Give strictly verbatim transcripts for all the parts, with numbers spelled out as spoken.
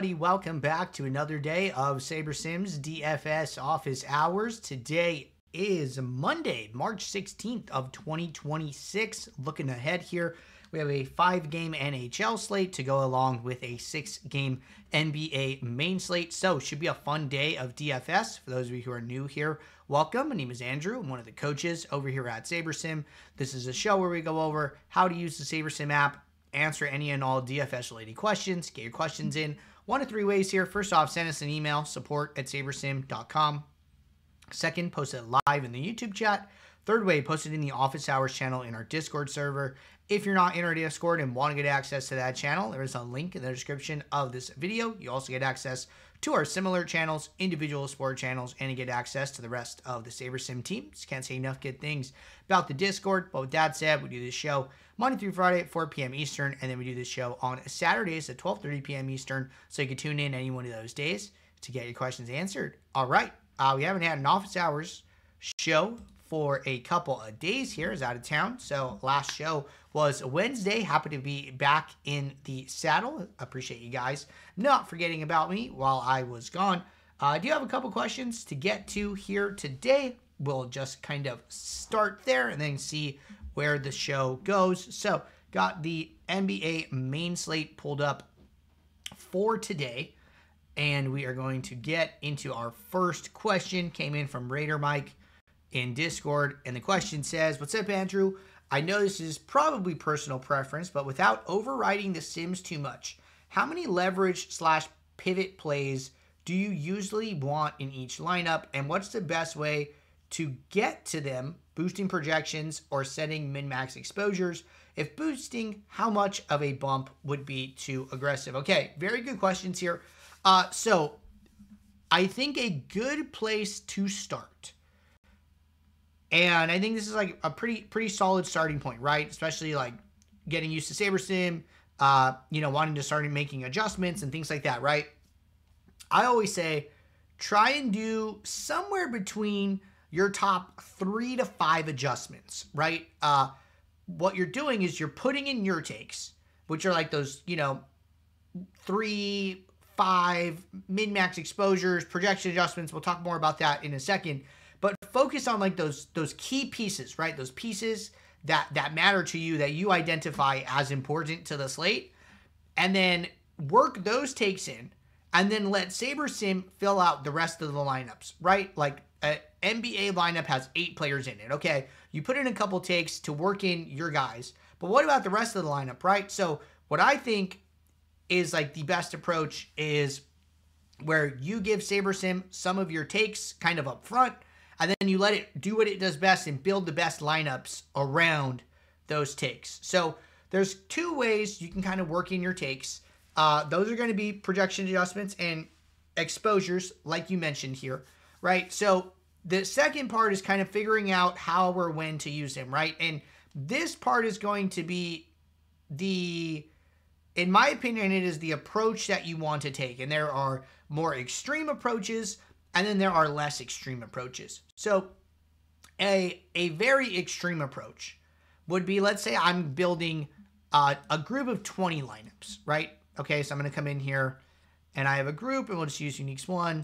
Welcome back to another day of SaberSims D F S office hours. Today is Monday, March sixteenth of twenty twenty-six. Looking ahead here, we have a five-game N H L slate to go along with a six-game N B A main slate. So should be a fun day of D F S. For those of you who are new here, welcome. My name is Andrew. I'm one of the coaches over here at SaberSim. This is a show where we go over how to use the SaberSim app, answer any and all D F S-related questions, get your questions in. One of three ways here. First off, send us an email, support at sabersim dot com. Second, post it live in the YouTube chat. Third way, post it in the office hours channel in our Discord server. If you're not in our Discord and want to get access to that channel, there is a link in the description of this video. You also get access to our similar channels, individual sport channels, and you get access to the rest of the SaberSim team. Just can't say enough good things about the Discord. But with that said, we do this show Monday through Friday at four p m Eastern, and then we do this show on Saturdays at twelve thirty p m Eastern, so you can tune in any one of those days to get your questions answered. All right, uh, we haven't had an office hours show for a couple of days here. Is out of town, so last show was Wednesday. Happy to be back in the saddle. Appreciate you guys not forgetting about me while I was gone. Uh, I do have a couple questions to get to here today. We'll just kind of start there and then see where the show goes. So got the N B A main slate pulled up for today, and we are going to get into our first question. Came in from Raider Mike in Discord, and the question says, "What's up, Andrew? I know this is probably personal preference, but without overriding the Sims too much, how many leverage slash pivot plays do you usually want in each lineup, and what's the best way to get to them, boosting projections or setting min-max exposures? If boosting, how much of a bump would be too aggressive?" Okay, very good questions here. Uh, so I think a good place to start, and I think this is like a pretty pretty solid starting point, right? Especially like getting used to SaberSim, uh, you know, wanting to start making adjustments and things like that, right? I always say try and do somewhere between your top three to five adjustments, right? Uh, what you're doing is you're putting in your takes, which are like those, you know, three, five, min-max exposures, projection adjustments. We'll talk more about that in a second. But focus on like those those key pieces, right? Those pieces that, that matter to you, that you identify as important to the slate. And then work those takes in. And then let SaberSim fill out the rest of the lineups, right? Like an N B A lineup has eight players in it. Okay, you put in a couple takes to work in your guys. But what about the rest of the lineup, right? So what I think is like the best approach is where you give SaberSim some of your takes kind of up front, and then you let it do what it does best and build the best lineups around those takes. So there's two ways you can kind of work in your takes. Uh, those are going to be projection adjustments and exposures, like you mentioned here, right? So the second part is kind of figuring out how or when to use them, right? And this part is going to be the, in my opinion, it is the approach that you want to take. And there are more extreme approaches, and then there are less extreme approaches. So a, a very extreme approach would be, let's say I'm building uh, a group of twenty lineups, right? Okay, so I'm going to come in here, and I have a group, and we'll just use Uniques one,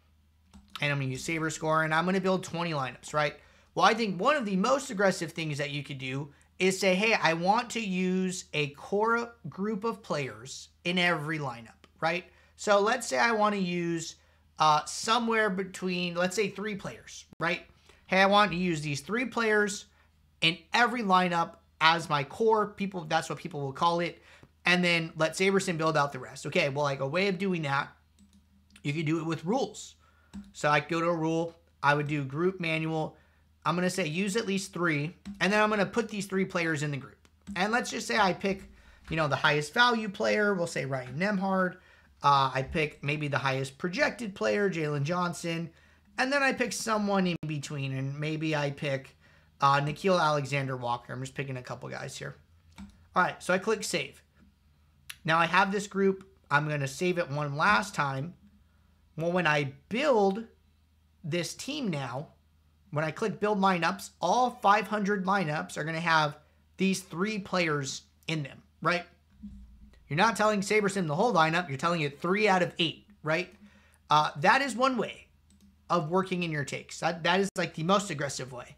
and I'm going to use Saber Score, and I'm going to build twenty lineups, right? Well, I think one of the most aggressive things that you could do is say, hey, I want to use a core group of players in every lineup, right? So let's say I want to use uh, somewhere between, let's say, three players, right? Hey, I want to use these three players in every lineup as my core. People, that's what people will call it. And then let SaberSim build out the rest. Okay, well, like a way of doing that, you could do it with rules. So I could go to a rule. I would do group manual. I'm going to say use at least three. And then I'm going to put these three players in the group. And let's just say I pick, you know, the highest value player. We'll say Ryan Nembhard. Uh, I pick maybe the highest projected player, Jalen Johnson. And then I pick someone in between. And maybe I pick uh, Nickeil Alexander-Walker. I'm just picking a couple guys here. All right, so I click save. Now I have this group. I'm going to save it one last time. Well, when I build this team now, when I click build lineups, all five hundred lineups are going to have these three players in them, right? You're not telling SaberSim the whole lineup. You're telling it three out of eight, right? Uh, that is one way of working in your takes. That, that is like the most aggressive way.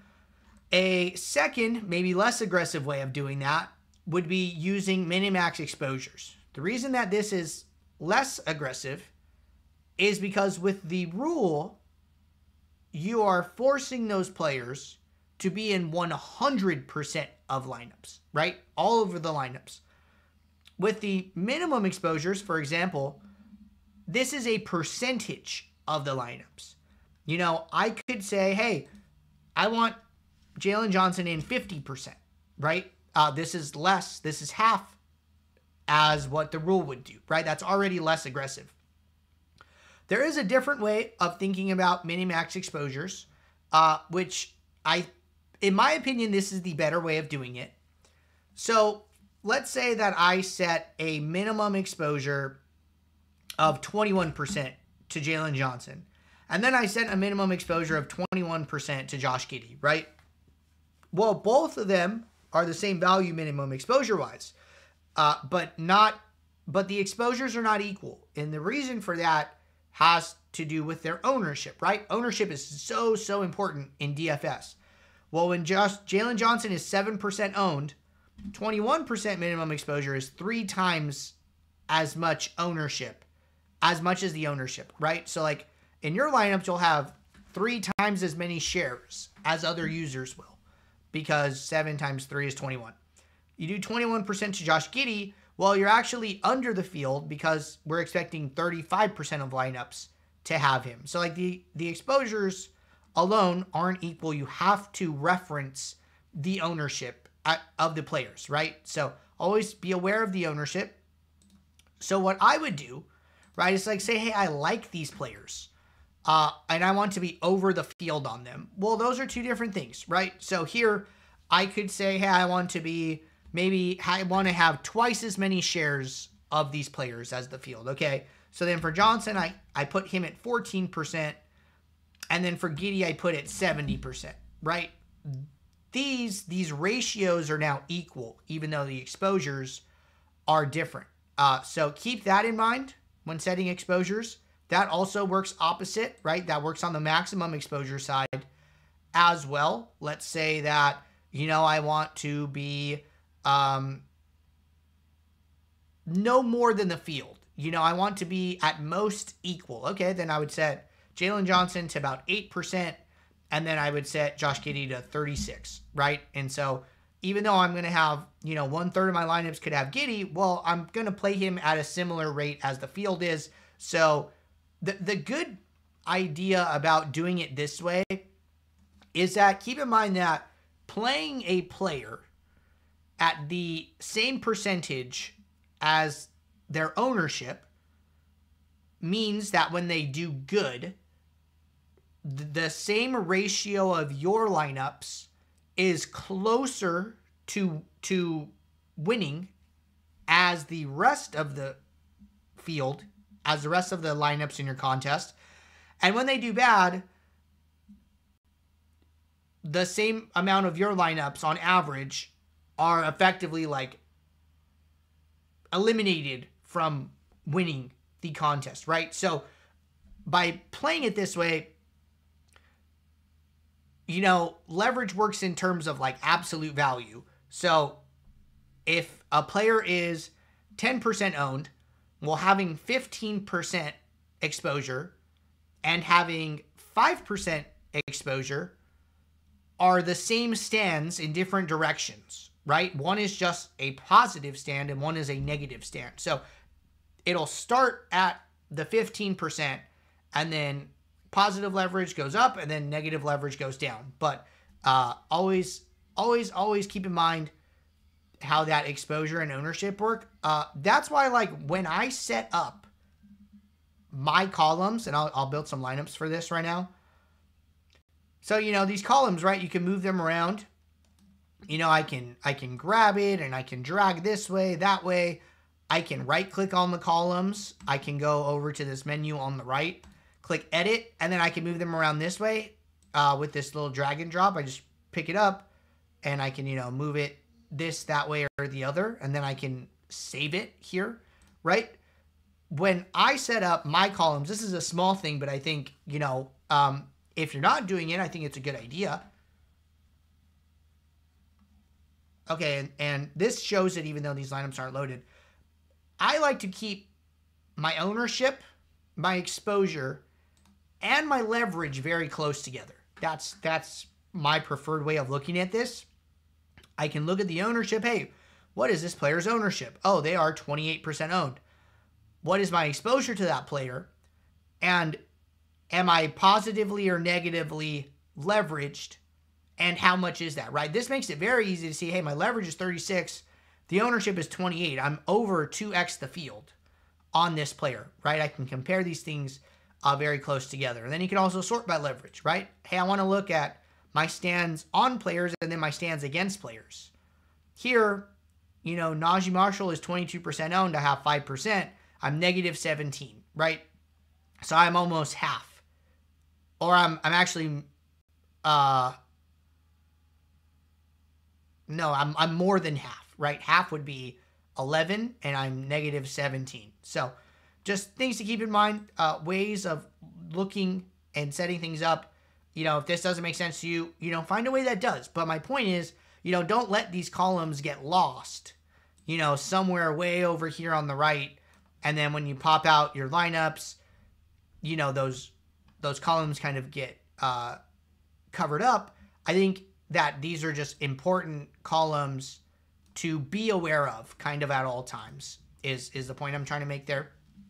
A second, maybe less aggressive way of doing that would be using minimax exposures. The reason that this is less aggressive is because with the rule, you are forcing those players to be in one hundred percent of lineups, right? All over the lineups. With the minimum exposures, for example, this is a percentage of the lineups. You know, I could say, hey, I want Jalen Johnson in fifty percent, right? Uh, this is less, this is half as what the rule would do, right? That's already less aggressive. There is a different way of thinking about minimax exposures, uh, which I, in my opinion, this is the better way of doing it. So let's say that I set a minimum exposure of twenty-one percent to Jalen Johnson, and then I set a minimum exposure of twenty-one percent to Josh Giddey, right? Well, both of them are the same value minimum exposure-wise, uh, but not, but the exposures are not equal, and the reason for that has to do with their ownership, right? Ownership is so, so important in D F S. Well, when just Jalen Johnson is seven percent owned, twenty-one percent minimum exposure is three times as much ownership, as much as the ownership, right? So like in your lineups, you'll have three times as many shares as other users will, because seven times three is twenty-one. You do twenty-one percent to Josh Giddey, well, you're actually under the field because we're expecting thirty-five percent of lineups to have him. So like the, the exposures alone aren't equal. You have to reference the ownership of the players, right? So always be aware of the ownership. So what I would do, right, is like say, hey, I like these players uh, and I want to be over the field on them. Well, those are two different things, right? So here I could say, hey, I want to be, maybe I want to have twice as many shares of these players as the field, okay? So then for Johnson, I, I put him at fourteen percent, and then for Giddey, I put it seventy percent, right? These, these ratios are now equal, even though the exposures are different. Uh, so keep that in mind when setting exposures. That also works opposite, right? That works on the maximum exposure side as well. Let's say that, you know, I want to be um, no more than the field. You know, I want to be at most equal. Okay, then I would set Jalen Johnson to about eight percent, and then I would set Josh Giddey to thirty-six, right? And so even though I'm going to have, you know, one third of my lineups could have Giddey, well, I'm going to play him at a similar rate as the field is. So the, the good idea about doing it this way is that keep in mind that playing a player at the same percentage as their ownership means that when they do good, the same ratio of your lineups is closer to to winning as the rest of the field, as the rest of the lineups in your contest. And when they do bad, the same amount of your lineups on average are effectively like eliminated from winning the contest, right? So by playing it this way, you know, leverage works in terms of like absolute value. So if a player is ten percent owned, well, having fifteen percent exposure and having five percent exposure are the same stands in different directions, right? One is just a positive stand and one is a negative stand. So it'll start at the fifteen percent and then positive leverage goes up and then negative leverage goes down. But uh, always, always, always keep in mind how that exposure and ownership work. Uh, that's why, like, when I set up my columns, and I'll, I'll build some lineups for this right now. So, you know, these columns, right, you can move them around. You know, I can, I can grab it and I can drag this way, that way. I can right click on the columns. I can go over to this menu on the right, click edit, and then I can move them around this way uh, with this little drag and drop. I just pick it up and I can, you know, move it this, that way, or the other. And then I can save it here, right? When I set up my columns, this is a small thing, but I think, you know, um, if you're not doing it, I think it's a good idea. Okay, and, and this shows it even though these lineups aren't loaded. I like to keep my ownership, my exposure, and my leverage very close together. That's that's my preferred way of looking at this. I can look at the ownership. Hey, what is this player's ownership? Oh, they are twenty-eight percent owned. What is my exposure to that player? And am I positively or negatively leveraged? And how much is that, right? This makes it very easy to see, hey, my leverage is thirty-six. The ownership is twenty-eight. I'm over two X the field on this player, right? I can compare these things uh, very close together. And then you can also sort by leverage, right? Hey, I want to look at my stands on players and then my stands against players. Here, you know, Najee Marshall is twenty-two percent owned. I have five percent. I'm negative seventeen, right? So I'm almost half. Or I'm I'm actually uh no, I'm I'm more than half, right? Half would be eleven and I'm negative seventeen. So just things to keep in mind, uh, ways of looking and setting things up. You know, if this doesn't make sense to you, you know, find a way that does. But my point is, you know, don't let these columns get lost, you know, somewhere way over here on the right. And then when you pop out your lineups, you know, those those columns kind of get uh, covered up. I think that these are just important columns to be aware of kind of at all times is, is the point I'm trying to make there.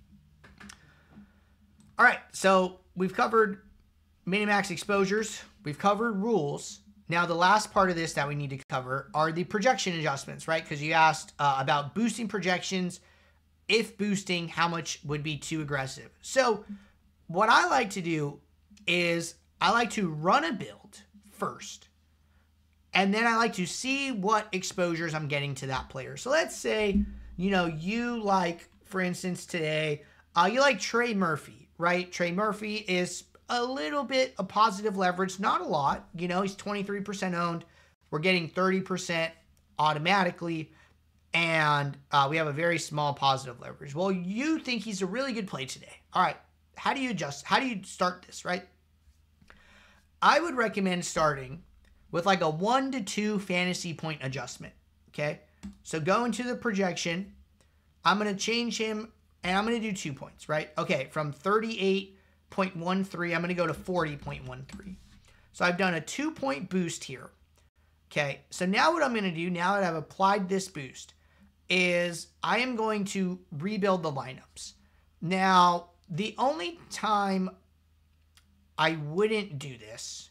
All right, so we've covered minimax exposures. We've covered rules. Now, the last part of this that we need to cover are the projection adjustments, right? Because you asked uh, about boosting projections. If boosting, how much would be too aggressive? So what I like to do is I like to run a build first. And then I like to see what exposures I'm getting to that player. So let's say, you know, you like, for instance, today, uh, you like Trey Murphy, right? Trey Murphy is a little bit of positive leverage, not a lot. You know, he's twenty-three percent owned. We're getting thirty percent automatically. And uh, we have a very small positive leverage. Well, you think he's a really good play today. All right. How do you adjust? How do you start this, right? I would recommend starting with like a one to two fantasy point adjustment. Okay. So go into the projection. I'm going to change him and I'm going to do two points, right? Okay. From thirty-eight point one three, I'm going to go to forty point one three. So I've done a two point boost here. Okay. So now what I'm going to do now that I've applied this boost is I am going to rebuild the lineups. Now, the only time I wouldn't do this,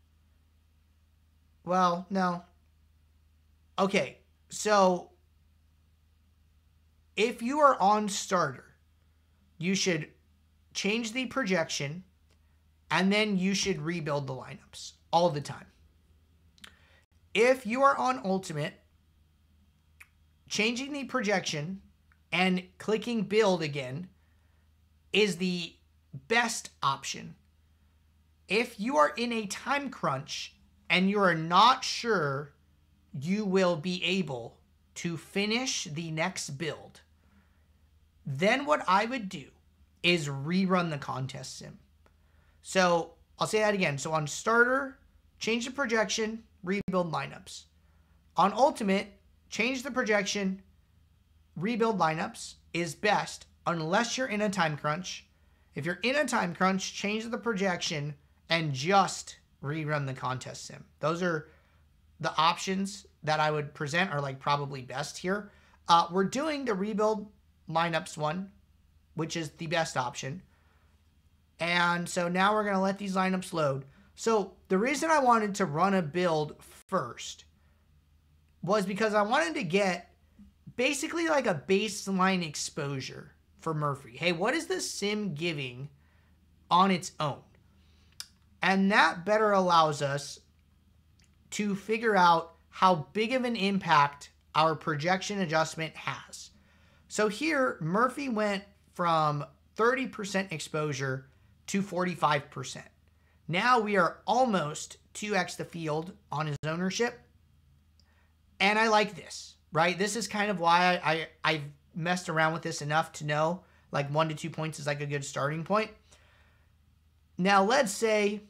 well, no. Okay, so if you are on starter, you should change the projection and then you should rebuild the lineups all the time. If you are on ultimate, changing the projection and clicking build again is the best option. If you are in a time crunch and you are not sure you will be able to finish the next build, then what I would do is rerun the contest sim. So I'll say that again. So on starter, change the projection, rebuild lineups. On ultimate, change the projection, rebuild lineups is best unless you're in a time crunch. If you're in a time crunch, change the projection and just rerun the contest sim. Those are the options that I would present are like probably best here. Uh, we're doing the rebuild lineups one, which is the best option. And so now we're going to let these lineups load. So the reason I wanted to run a build first was because I wanted to get basically like a baseline exposure for Murphy. Hey, what is the sim giving on its own? And that better allows us to figure out how big of an impact our projection adjustment has. So here, Murphy went from thirty percent exposure to forty-five percent. Now we are almost two X the field on his ownership. And I like this. right? This is kind of why I, I, I've messed around with this enough to know like one to two points is like a good starting point. Now, let's say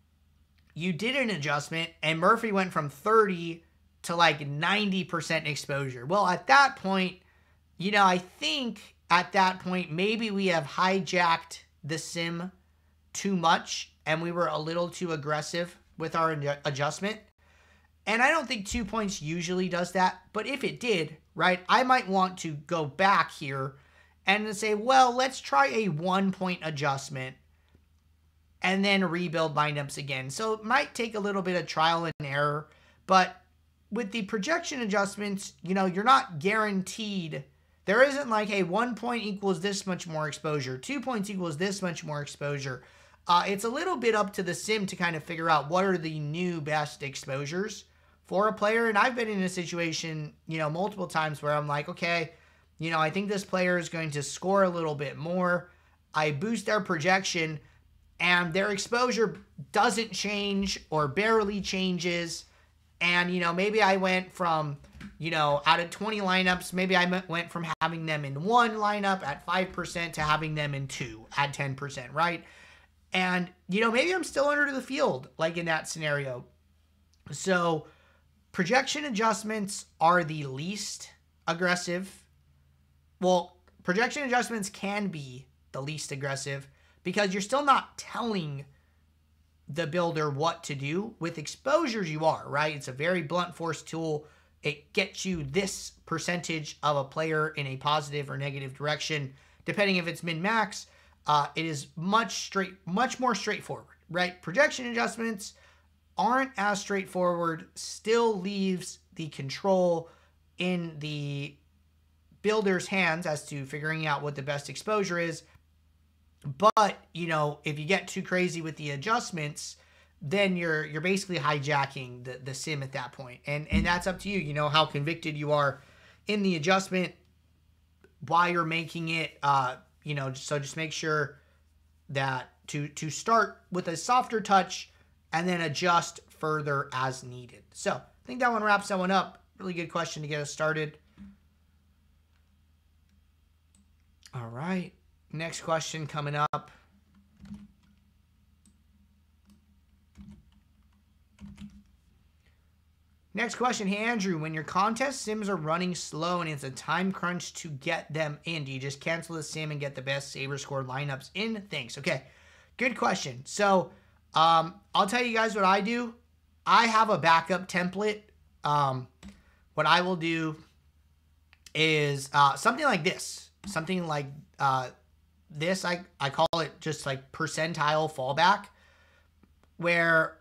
you did an adjustment and Murphy went from thirty to like ninety percent exposure. Well, at that point, you know, I think at that point, maybe we have hijacked the sim too much and we were a little too aggressive with our adjustment. And I don't think two points usually does that, but if it did, right, I might want to go back here and say, well, let's try a one point adjustment and then rebuild lineups again. So it might take a little bit of trial and error, but with the projection adjustments, you know, you're not guaranteed. There isn't like, hey, one point equals this much more exposure, two points equals this much more exposure. Uh, it's a little bit up to the sim to kind of figure out what are the new best exposures for a player. And I've been in a situation, you know, multiple times where I'm like, okay, you know, I think this player is going to score a little bit more. I boost their projection and their exposure doesn't change or barely changes. And, you know, maybe I went from, you know, out of twenty lineups, maybe I went from having them in one lineup at five percent to having them in two at ten percent, right? And, you know, maybe I'm still under the field, like in that scenario. So projection adjustments are the least aggressive. Well, projection adjustments can be the least aggressive because you're still not telling the builder what to do. With exposures, you are, right? It's a very blunt force tool. It gets you this percentage of a player in a positive or negative direction, depending if it's min-max. Uh, it is much straight, much more straightforward, right? Projection adjustments aren't as straightforward, still leaves the control in the builder's hands as to figuring out what the best exposure is. But, you know, if you get too crazy with the adjustments, then you're you're basically hijacking the, the sim at that point. And, and that's up to you, you know, how convicted you are in the adjustment, why you're making it, uh, you know, so just make sure that to, to start with a softer touch and then adjust further as needed. So I think that one wraps that one up. Really good question to get us started. All right. Next question coming up. Next question. Hey, Andrew, when your contest sims are running slow and it's a time crunch to get them in, do you just cancel the sim and get the best Saber score lineups in? Thanks. Okay. Good question. So um, I'll tell you guys what I do. I have a backup template. Um, what I will do is uh, something like this. Something like uh, this. I, I call it just like percentile fallback, where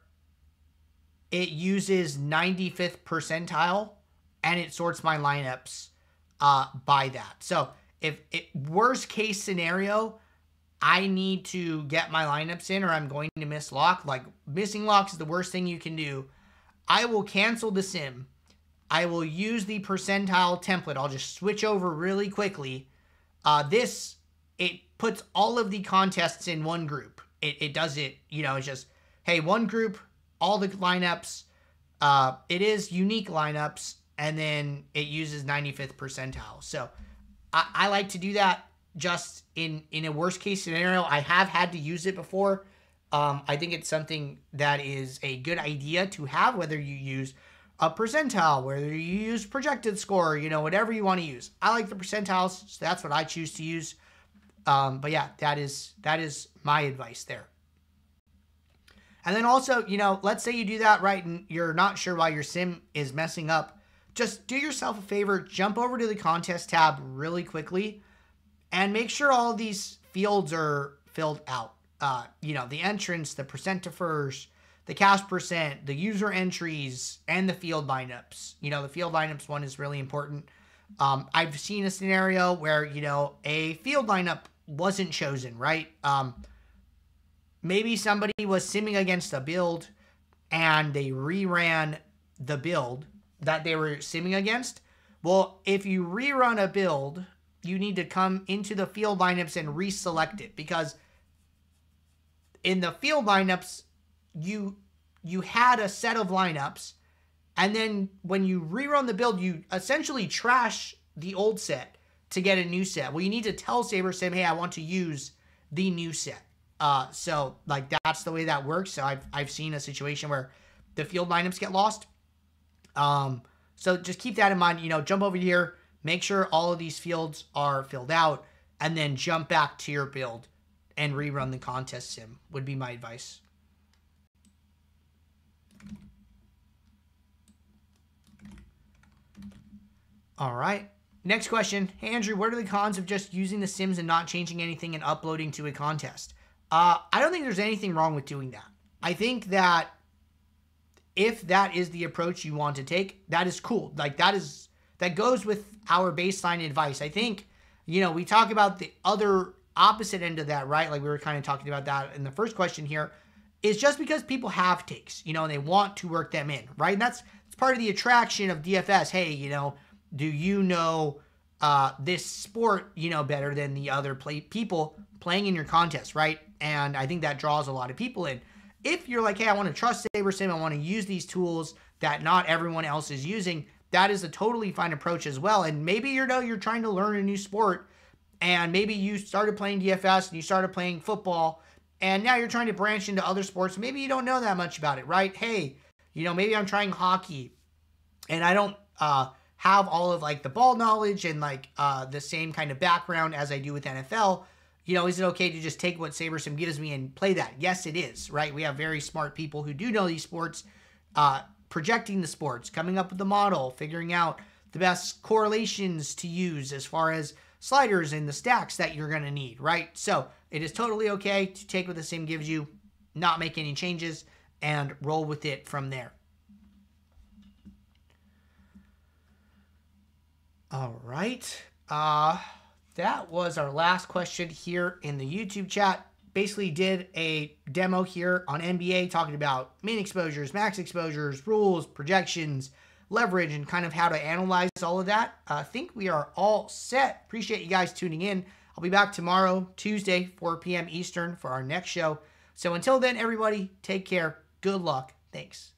it uses ninety-fifth percentile and it sorts my lineups uh, by that. So if it, worst case scenario, I need to get my lineups in or I'm going to miss lock. Like missing locks is the worst thing you can do. I will cancel the sim. I will use the percentile template. I'll just switch over really quickly. Uh, this, it puts all of the contests in one group. It, it does it, you know, it's just, hey, one group, all the lineups. Uh, it is unique lineups, and then it uses ninety-fifth percentile. So I, I like to do that just in, in a worst case scenario. I have had to use it before. Um, I think it's something that is a good idea to have, whether you use a percentile, whether you use projected score, you know, whatever you want to use. I like the percentiles, so that's what I choose to use. Um, but yeah, that is that is my advice there. And then also, you know, let's say you do that right and you're not sure why your sim is messing up. Just do yourself a favor, jump over to the contest tab really quickly and make sure all of these fields are filled out. Uh, you know, the entrance, the percent to first, the cash percent, the user entries, and the field lineups. You know, the field lineups one is really important. Um, I've seen a scenario where, you know, a field lineup wasn't chosen, right? Um, maybe somebody was simming against a build and they reran the build that they were simming against. Well, if you rerun a build, you need to come into the field lineups and reselect it, because in the field lineups, you you had a set of lineups And then when you rerun the build, you essentially trash the old set to get a new set. Well, you need to tell SaberSim, hey, I want to use the new set. Uh, so, like, that's the way that works. So I've, I've seen a situation where the field lineups get lost. Um, so just keep that in mind. You know, jump over here, make sure all of these fields are filled out, and then jump back to your build and rerun the contest sim would be my advice. All right. Next question. Hey, Andrew, what are the cons of just using the sims and not changing anything and uploading to a contest? Uh, I don't think there's anything wrong with doing that. I think that if that is the approach you want to take, that is cool. Like, that is, that goes with our baseline advice. I think, you know, we talk about the other opposite end of that, right? Like we were kind of talking about that in the first question here, is just because people have takes, you know, and they want to work them in, right? And that's, that's part of the attraction of D F S. Hey, you know, do you know uh, this sport, you know, better than the other play people playing in your contest, right? And I think that draws a lot of people in. If you're like, hey, I want to trust SaberSim, I want to use these tools that not everyone else is using, that is a totally fine approach as well. And maybe you know you're trying to learn a new sport, and maybe you started playing D F S and you started playing football, and now you're trying to branch into other sports. Maybe you don't know that much about it, right? Hey, you know, maybe I'm trying hockey, and I don't uh, have all of like the ball knowledge and like uh, the same kind of background as I do with N F L. You know, is it okay to just take what SaberSim gives me and play that? Yes, it is, right? We have very smart people who do know these sports, uh, projecting the sports, coming up with the model, figuring out the best correlations to use as far as sliders and the stacks that you're going to need, right? So it is totally okay to take what the sim gives you, not make any changes, and roll with it from there. All right. Uh, that was our last question here in the YouTube chat. Basically did a demo here on N B A talking about min exposures, max exposures, rules, projections, leverage, and kind of how to analyze all of that. I uh, think we are all set. Appreciate you guys tuning in. I'll be back tomorrow, Tuesday, four p m Eastern for our next show. So until then, everybody, take care. Good luck. Thanks.